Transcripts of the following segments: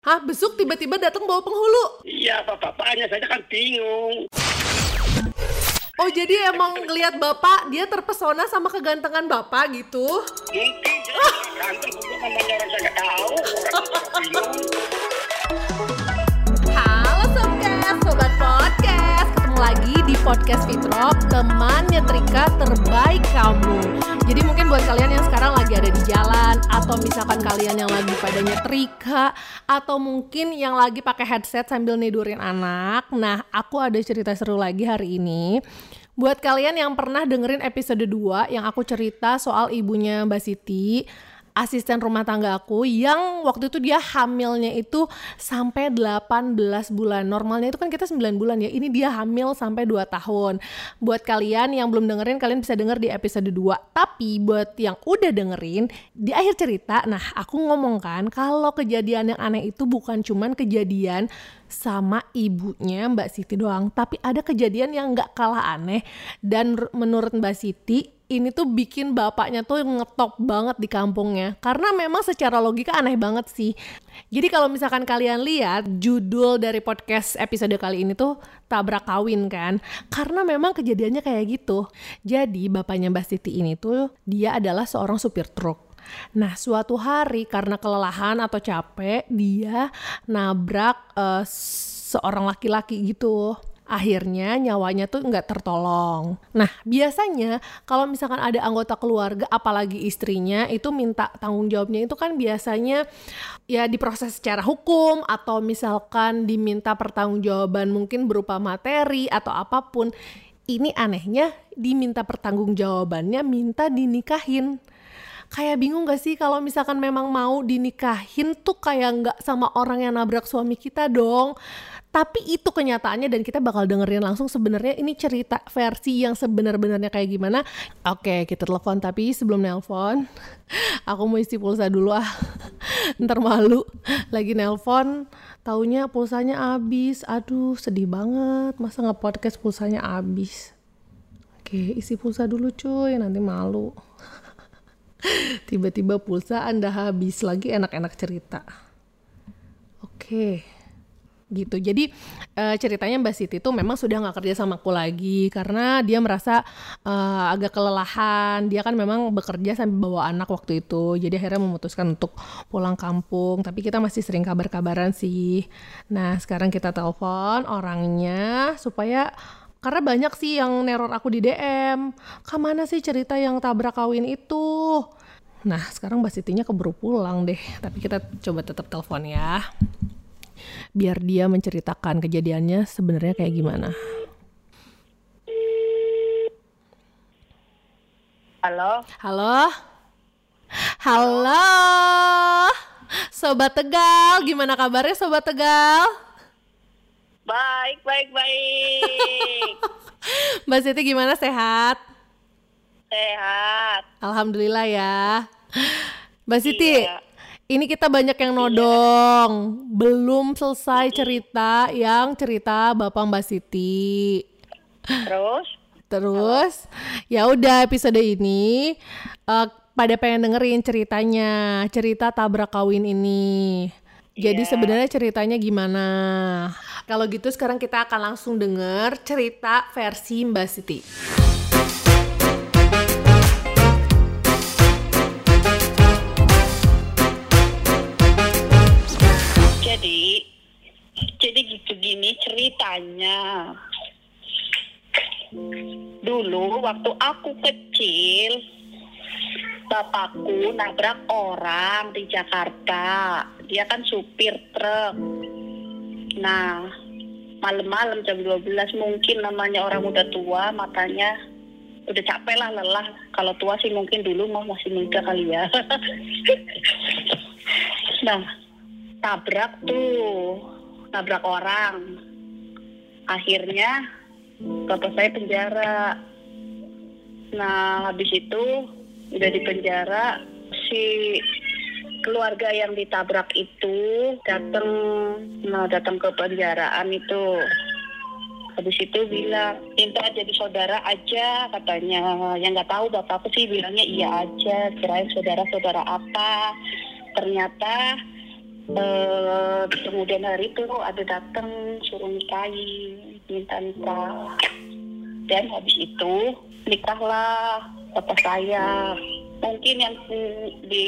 Hah, besuk tiba-tiba datang bawa penghulu? Iya, bapaknya saja kan bingung. Oh, jadi emang ngelihat bapak, dia terpesona sama kegantengan bapak gitu? Mungkin dia ganteng, namanya orang saya nggak tahu. Orang bingung. Halo Sobcast, Sobat Podcast. Ketemu lagi di Podcast Fitrop, teman nyetrika terbaik kamu. Jadi mungkin buat kalian yang sekarang lagi ada di jalan, atau misalkan kalian yang lagi pada nyetrika, atau mungkin yang lagi pakai headset sambil nidurin anak. Nah, aku ada cerita seru lagi hari ini. Buat kalian yang pernah dengerin episode 2 yang aku cerita soal ibunya Mbak Siti, asisten rumah tangga aku, yang waktu itu dia hamilnya itu sampai 18 bulan. Normalnya itu kan kita 9 bulan ya. Ini dia hamil sampai 2 tahun. Buat kalian yang belum dengerin, kalian bisa denger di episode 2. Tapi buat yang udah dengerin, di akhir cerita, nah aku ngomong kan kalau kejadian yang aneh itu bukan cuman kejadian sama ibunya Mbak Siti doang, tapi ada kejadian yang gak kalah aneh. Dan menurut Mbak Siti, ini tuh bikin bapaknya tuh ngetop banget di kampungnya. Karena memang secara logika aneh banget sih. Jadi kalau misalkan kalian lihat judul dari podcast episode kali ini tuh tabrak kawin kan. Karena memang kejadiannya kayak gitu. Jadi bapaknya Mbak Siti ini tuh dia adalah seorang supir truk. Nah, suatu hari karena kelelahan atau capek, dia nabrak seorang laki-laki gitu. Akhirnya nyawanya tuh nggak tertolong. Nah, biasanya kalau misalkan ada anggota keluarga, apalagi istrinya, itu minta tanggung jawabnya itu kan biasanya ya diproses secara hukum, atau misalkan diminta pertanggungjawaban mungkin berupa materi atau apapun. Ini anehnya diminta pertanggungjawabannya minta dinikahin. Kayak bingung gak sih kalau misalkan memang mau dinikahin tuh kayak gak sama orang yang nabrak suami kita dong. Tapi itu kenyataannya dan kita bakal dengerin langsung sebenarnya ini cerita versi yang sebenar-benarnya kayak gimana. Oke, kita telepon, tapi sebelum nelpon aku mau isi pulsa dulu ntar malu lagi nelpon taunya pulsanya habis. Aduh, sedih banget, masa nge-podcast pulsanya habis. Oke, isi pulsa dulu cuy, nanti malu. Tiba-tiba pulsa Anda habis, lagi enak-enak cerita. Oke, gitu. Jadi ceritanya Mbak Siti tuh memang sudah gak kerja sama aku lagi karena dia merasa agak kelelahan. Dia kan memang bekerja sambil bawa anak waktu itu, jadi akhirnya memutuskan untuk pulang kampung. Tapi kita masih sering kabar-kabaran sih. Nah, sekarang kita telepon orangnya supaya, karena banyak sih yang neror aku di DM. Kemana sih cerita yang tabrak kawin itu? Nah, sekarang Mbak Sitinya keburu pulang deh. Tapi kita coba tetap telepon ya. Biar dia menceritakan kejadiannya sebenarnya kayak gimana. Halo? Halo? Halo? Sobat Tegal, gimana kabarnya Sobat Tegal? Baik. Mbak Siti gimana, sehat? Sehat. Alhamdulillah ya. Mbak Siti, Iya. ini kita banyak yang nodong. Belum selesai cerita Bapak Mbak Siti. Terus ya udah episode ini pada pengen dengerin ceritanya, cerita tabrak kawin ini. Jadi sebenarnya ceritanya gimana? Kalau gitu sekarang kita akan langsung denger cerita versi Mbak Siti. Jadi gini ceritanya. Dulu waktu aku kecil, bapakku nabrak orang di Jakarta. Dia kan supir truk. Nah, malam-malam jam 12 mungkin, namanya orang udah tua, matanya udah capek lah, lelah. Kalau tua sih mungkin dulu masih muda kali ya. Nah, nabrak orang. Akhirnya bapak saya penjara. Nah, habis itu udah di penjara, si keluarga yang ditabrak itu datang ke penjaraan itu. Habis itu bilang minta jadi saudara aja katanya. Yang nggak tahu bapakku sih bilangnya iya aja, kirain saudara apa. Ternyata Kemudian hari itu ada datang suruh nikahin, minta nikah. Dan habis itu nikahlah bapak saya. Mungkin yang di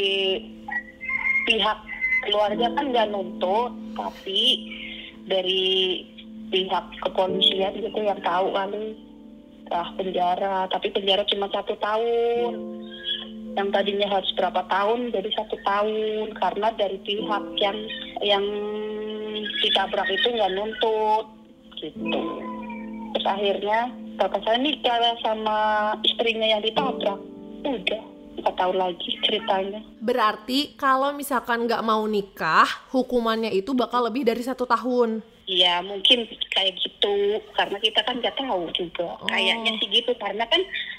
pihak keluarga kan nggak nuntut, tapi dari pihak kepolisian gitu yang tahu kali penjara. Tapi penjara cuma 1 tahun. Yang tadinya harus berapa tahun jadi 1 tahun karena dari pihak yang ditabrak itu nggak nuntut gitu. Terus akhirnya bapak saya nikah sama istrinya yang ditabrak. Udah 4 tahun lagi ceritanya. Berarti kalau misalkan nggak mau nikah, hukumannya itu bakal lebih dari 1 tahun. Iya mungkin kayak gitu karena kita kan nggak tahu juga. Kayaknya sih gitu karena kan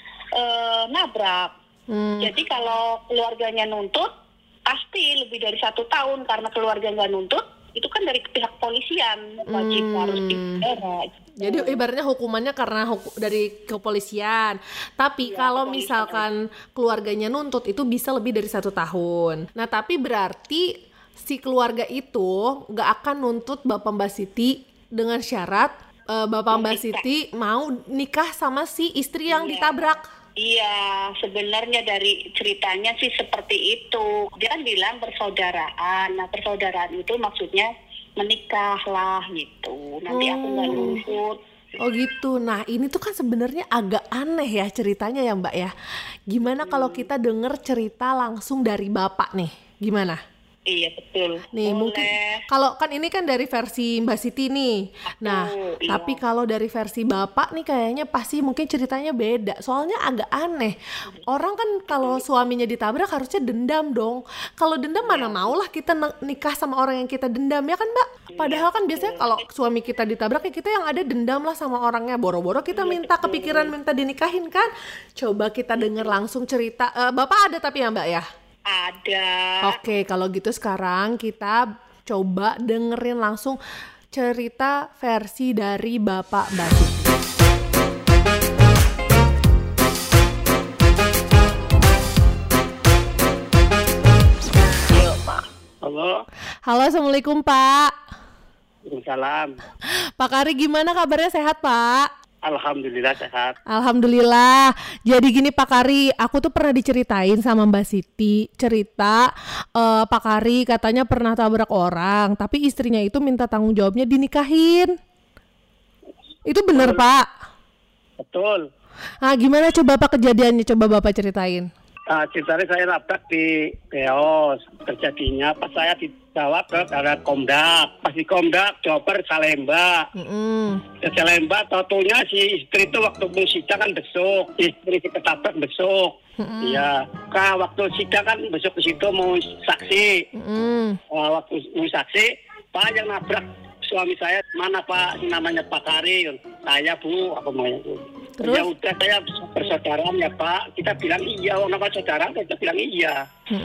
nabrak. Jadi kalau keluarganya nuntut pasti lebih dari 1 tahun karena keluarga nggak nuntut itu kan dari pihak kepolisian wajib harus dipenjara. Jadi ibaratnya hukumannya karena dari kepolisian. Tapi kalau misalkan keluarganya nuntut itu bisa lebih dari 1 tahun. Nah tapi berarti si keluarga itu nggak akan nuntut Bapak Mbak Siti dengan syarat Bapak Mbak Siti mau nikah sama si istri yang ditabrak. Iya, sebenarnya dari ceritanya sih seperti itu. Dia kan bilang persaudaraan. Nah, persaudaraan itu maksudnya menikah lah gitu. Nanti aku nggak nuntut. Oh gitu. Nah, ini tuh kan sebenarnya agak aneh ya ceritanya ya, Mbak ya. Gimana kalau kita denger cerita langsung dari Bapak nih? Gimana? Iya betul. Nih mungkin kalau kan ini kan dari versi Mbak Siti nih. Nah, tapi kalau dari versi Bapak nih kayaknya pasti mungkin ceritanya beda. Soalnya agak aneh. Orang kan kalau suaminya ditabrak harusnya dendam dong. Kalau dendam mana maulah kita nikah sama orang yang kita dendam ya kan, Mbak? Padahal kan biasanya kalau suami kita ditabrak ya kita yang ada dendam lah sama orangnya. Boro-boro kita minta kepikiran minta dinikahin kan. Coba kita denger langsung cerita. Bapak ada tapi ya, Mbak ya? Ada. Oke, kalau gitu sekarang kita coba dengerin langsung cerita versi dari Bapak Mbak Siti. Halo. Halo, Assalamualaikum Pak. Waalaikumsalam. Pak Kari gimana kabarnya, sehat Pak? Alhamdulillah sehat. Alhamdulillah. Jadi gini Pak Kari, aku tuh pernah diceritain sama Mbak Siti cerita Pak Kari katanya pernah tabrak orang, tapi istrinya itu minta tanggung jawabnya dinikahin. Itu bener Pak? Betul. Nah gimana coba Pak kejadiannya, coba Bapak ceritain. Ceritanya saya nabrak di Beos. Terjadinya pas saya dibawa ke daerah Komdak. Pas di Komdak, Joper Salemba. Ke Salemba, totonya si istri itu waktu mau sidang kan besok. Istri ketabrak besok. Iya. Waktu sidang kan besok ke situ mau saksi. Waktu mau saksi, Pak yang nabrak suami saya, mana Pak? Namanya Pak Kari. Saya Bu, apa namanya Bu? Terus? Ya udah saya persaudaraan ya Pak. Kita bilang iya, nama saudara kita bilang iya.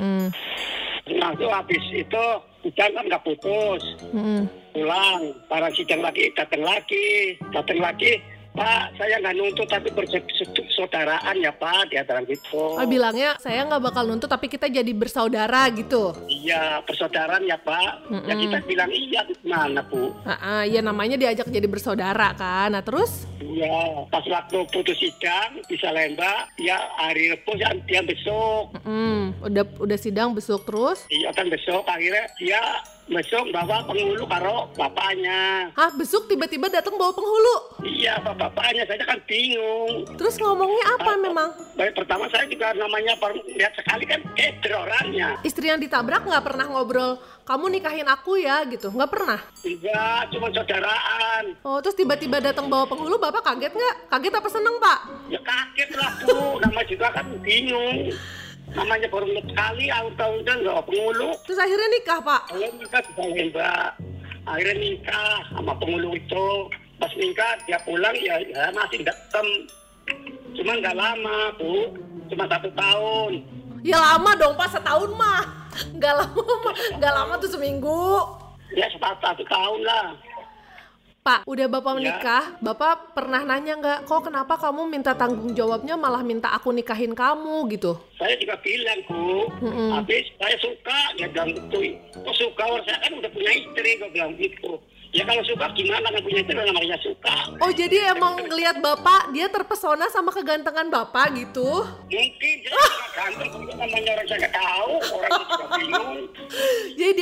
Nah itu habis itu sidang kan nggak putus. Pulang, para sidang lagi, datang lagi. Pak, saya nggak nuntut tapi bersaudaraan ya Pak, dia bilang gitu. Oh bilangnya saya nggak bakal nuntut tapi kita jadi bersaudara gitu. Iya, persaudaraan ya Pak. Ya kita bilang iya, mana Bu? Iya namanya diajak jadi bersaudara kan. Nah terus? Iya, pas waktu putus sidang di Salemba, ya hari Rabu dia besok. Udah sidang besok terus? Iya kan besok, akhirnya dia besok bawa penghulu karo bapaknya. Hah, besok tiba-tiba datang bawa penghulu? Iya, bapaknya, saya kan bingung. Terus ngomongnya apa memang? Baik, pertama saya juga namanya lihat sekali kan orangnya. Istri yang ditabrak nggak pernah ngobrol, kamu nikahin aku ya gitu, nggak pernah? Iya, cuma saudaraan. Oh, terus tiba-tiba datang bawa penghulu, Bapak kaget nggak? Kaget apa seneng Pak? Ya kaget lah Bu, nama juga kan bingung. Namanya baru sekali, tahun-tahun nggak penghulu. Terus akhirnya nikah Pak? Akhirnya nikah di Salemba. Akhirnya nikah sama penghulu itu. Pas nikah dia pulang ya masih dekem. Cuma nggak lama Bu, cuma 1 tahun. Ya lama dong Pak, setahun mah. Nggak lama tuh seminggu. Ya 1 tahun lah. Pak, udah Bapak menikah, Bapak pernah nanya nggak, kok kenapa kamu minta tanggung jawabnya malah minta aku nikahin kamu gitu? Saya juga bilang, Bu, habis saya suka, dia bilang gitu. Kok suka, orang saya kan udah punya istri, gue bilang gitu. Ya kalau suka gimana, nggak punya istri namanya suka. Oh jadi emang ngelihat Bapak, dia terpesona sama kegantengan Bapak gitu? Mungkin dia nggak ganteng, namanya orang saya nggak tahu, orang itu juga bingung. Jadi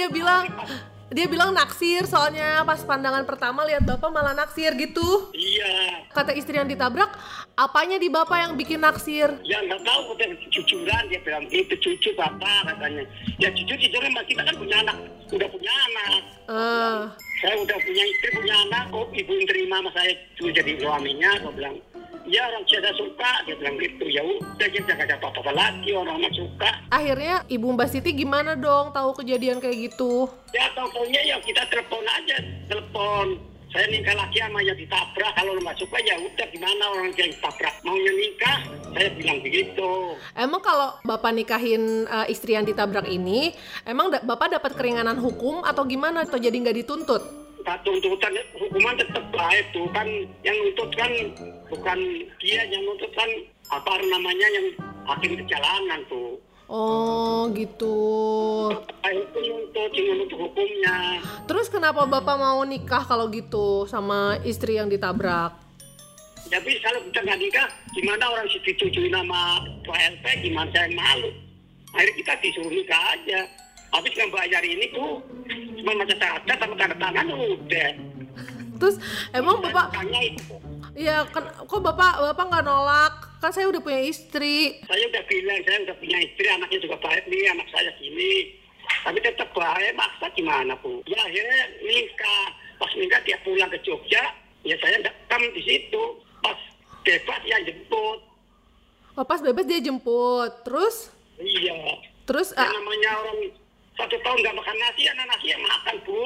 dia bilang naksir, soalnya pas pandangan pertama lihat Bapak malah naksir gitu. Iya. Kata istri yang ditabrak, apanya di Bapak yang bikin naksir? Ya nggak tahu, udah cucuran, dia bilang gitu, cucu Bapak katanya. Ya cucu-cucuran, kita kan punya anak, udah punya anak. Saya udah punya istri, punya anak, kok ibu yang terima sama saya jadi suaminya, aku bilang, ya orang saya suka, dia bilang gitu, ya udah kita gak ada apa-apa lagi, orang suka. Akhirnya Ibu Mbak Siti gimana dong tahu kejadian kayak gitu? Ya pokoknya ya kita telepon aja, saya nikah lagi sama yang ditabrak, kalau nggak suka ya udah gimana orang yang ditabrak, maunya nikah, saya bilang begitu. Emang kalau Bapak nikahin istri yang ditabrak ini, emang Bapak dapat keringanan hukum atau gimana? Atau jadi nggak dituntut? Tuntutan hukuman tetap baik tuh kan, yang nuntut kan bukan dia, yang nuntut kan apa namanya yang hakim kejalanan tuh. Oh gitu. Itu nuntut hukumnya. Terus kenapa Bapak mau nikah kalau gitu sama istri yang ditabrak? Tapi kalau kita nggak nikah, gimana orang dicucuin sama LP, gimana saya malu. Akhirnya kita disuruh nikah aja. Habis kan bayar ini tuh cuma macam syahadat sama tanda tangan udah. Terus emang Bapak? Iya, kok Bapak nggak nolak? Kan saya udah punya istri. Saya udah bilang, saya udah punya istri, anaknya juga baik nih, anak saya sini. Tapi tetap baik, maksa gimana, Bu? Ya akhirnya nikah. Pas nikah dia pulang ke Jogja, ya saya dekam di situ. Pas bebas dia jemput. Oh, pas bebas dia jemput. Terus? Iya. Terus? Namanya orang 1 tahun nggak makan nasi, anak nasi yang makan, Bu.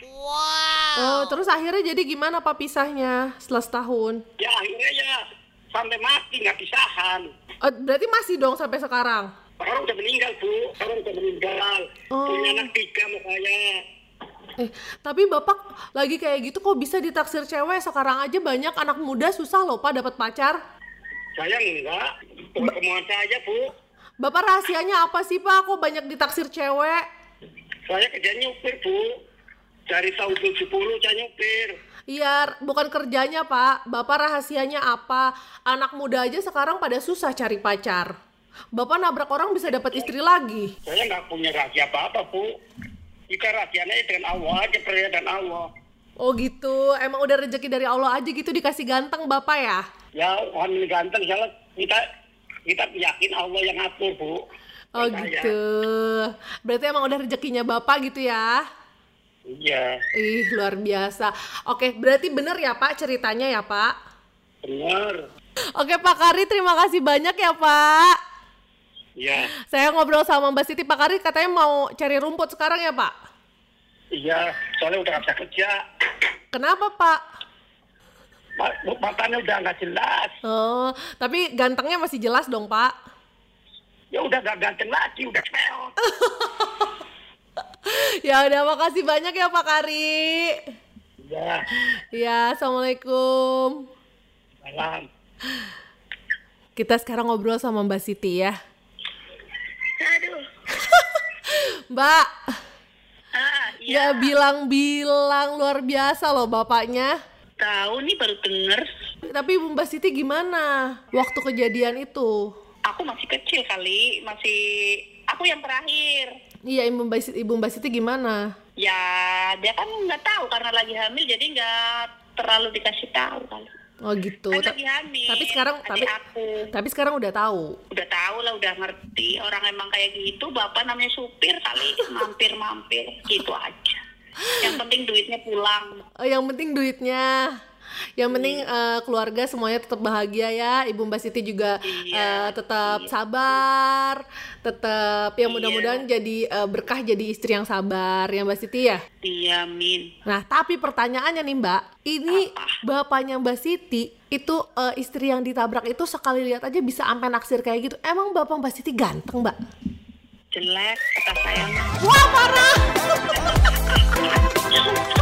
Wow. Oh, terus akhirnya jadi gimana Pak pisahnya setelah setahun? Ya akhirnya ya sampai mati nggak pisahan. Oh, berarti masih dong sampai sekarang? Orang udah meninggal, Bu. Orang udah meninggal. Punya anak 3 makanya. Tapi Bapak lagi kayak gitu kok bisa ditaksir cewek? Sekarang aja banyak anak muda susah loh Pak dapat pacar. Saya enggak. Kemauan saya, Bu. Bapak rahasianya apa sih Pak? Kok banyak ditaksir cewek? Saya kerja nyupir, Bu. Dari tahun 70 saya nyupir. Iya, bukan kerjanya Pak. Bapak rahasianya apa? Anak muda aja sekarang pada susah cari pacar. Bapak nabrak orang bisa dapat istri lagi. Saya nggak punya rahasia apa-apa, Bu. Kita rahasianya dengan Allah aja, percaya dan Allah. Oh gitu, emang udah rezeki dari Allah aja gitu dikasih ganteng Bapak ya? Ya, orang ganteng, salah kita yakin Allah yang ngatur, Bu. Oh gitu. Berarti emang udah rezekinya Bapak gitu ya? Iya. Luar biasa. Oke, berarti bener ya Pak ceritanya ya Pak? Bener. Oke Pak Kari, terima kasih banyak ya Pak. Iya. Saya ngobrol sama Mbak Siti. Pak Kari katanya mau cari rumput sekarang ya Pak? Iya, soalnya udah gak bisa kerja. Kenapa Pak? Matanya udah gak jelas. Oh, tapi gantengnya masih jelas dong Pak? Ya udah gak ganteng lagi, udah kemeot. Ya udah, makasih banyak ya Pak Kari. Iya. Ya, assalamualaikum. Salam. Kita sekarang ngobrol sama Mbak Siti ya. Aduh. Mbak. Iya. Ya bilang-bilang luar biasa loh bapaknya. Tahu nih, baru denger. Tapi Ibu Mbak Siti gimana waktu kejadian itu? Aku masih kecil kali, aku yang terakhir. Iya, Ibu Mbak Siti gimana? Ya dia kan nggak tahu karena lagi hamil, jadi nggak terlalu dikasih tahu kali. Oh gitu. Kan lagi hamil. Tapi sekarang udah tahu. Udah tahu lah, udah ngerti. Orang emang kayak gitu, bapak namanya supir kali, mampir gitu aja. Yang penting duitnya pulang. Oh, yang penting duitnya. Yang penting keluarga semuanya tetap bahagia ya. Ibu Mbak Siti juga tetap sabar, tetap yang mudah-mudahan jadi berkah, jadi istri yang sabar ya Mbak Siti ya. Iya, amin. Nah tapi pertanyaannya nih Mbak, ini bapaknya Mbak Siti itu istri yang ditabrak itu sekali lihat aja bisa sampai naksir kayak gitu. Emang bapak Mbak Siti ganteng Mbak? Jelek kata saya. Wah parah.